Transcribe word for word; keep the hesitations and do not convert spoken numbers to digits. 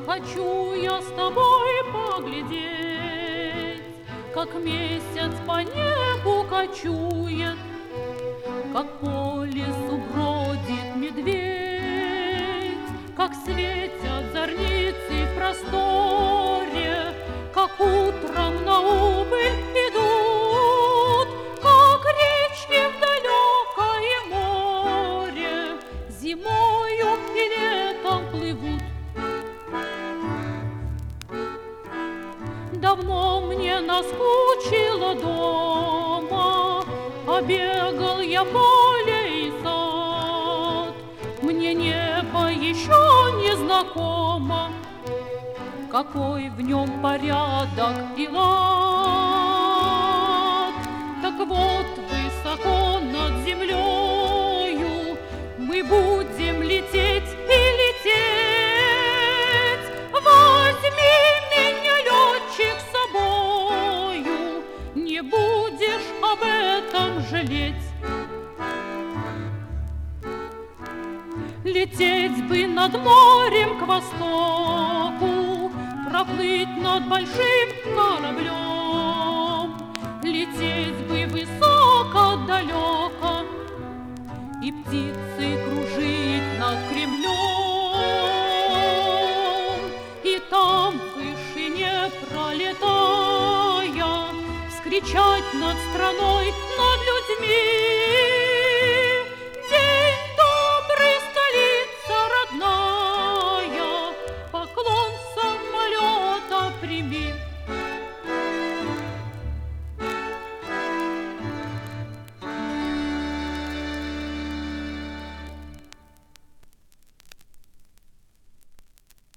Хочу я с тобой поглядеть, как месяц по небу кочует, как по лесу бродит медведь, как светят зорницы в просторе, как утром на убыль идут, как речки в далекое море зимою и летом плывут. Давно мне наскучило дома, побегал я поле и сад. Мне небо еще не знакомо, какой в нем порядок и лад. Так вот, высоко над землею мы будем лететь и лететь. Возьми меня, летчик, с собою, не будешь об этом жалеть. Лететь бы над морем к востоку, проплыть над большим кораблем, лететь бы высоко, далеко, и птицы кружить над Кремлем, и там в вышине пролетая вскричать над страной, над людьми: день добрый, столица родная, поклон самолета прими.